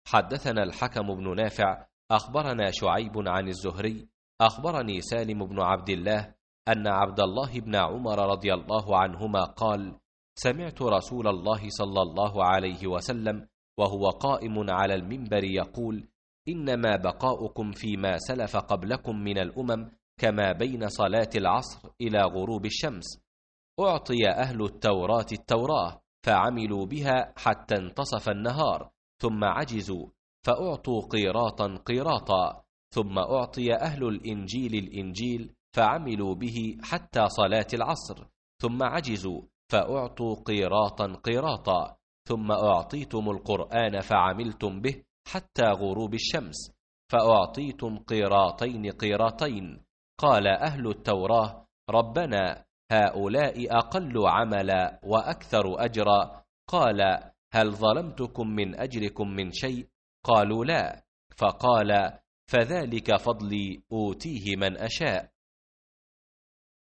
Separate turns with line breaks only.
حدثنا الحكم بن نافع أخبرنا شعيب عن الزهري أخبرني سالم بن عبد الله أن عبد الله بن عمر رضي الله عنهما قال: سمعت رسول الله صلى الله عليه وسلم وهو قائم على المنبر يقول: إنما بقاؤكم فيما سلف قبلكم من الأمم كما بين صلاة العصر إلى غروب الشمس. أعطي أهل التوراة التوراة فعملوا بها حتى انتصف النهار، ثم عجزوا فأعطوا قيراطا قيراطا، ثم أعطي أهل الإنجيل الإنجيل فعملوا به حتى صلاة العصر، ثم عجزوا فأعطوا قيراطا قيراطا، ثم أعطيتم القرآن فعملتم به حتى غروب الشمس، فأعطيتم قيراطين قيراطين. قال أهل التوراة: ربنا هؤلاء أقل عملا وأكثر أجرا. قال: هل ظلمتكم من أجركم من شيء؟ قالوا لا. فقال: فذلك فضلي أوتيه من أشاء.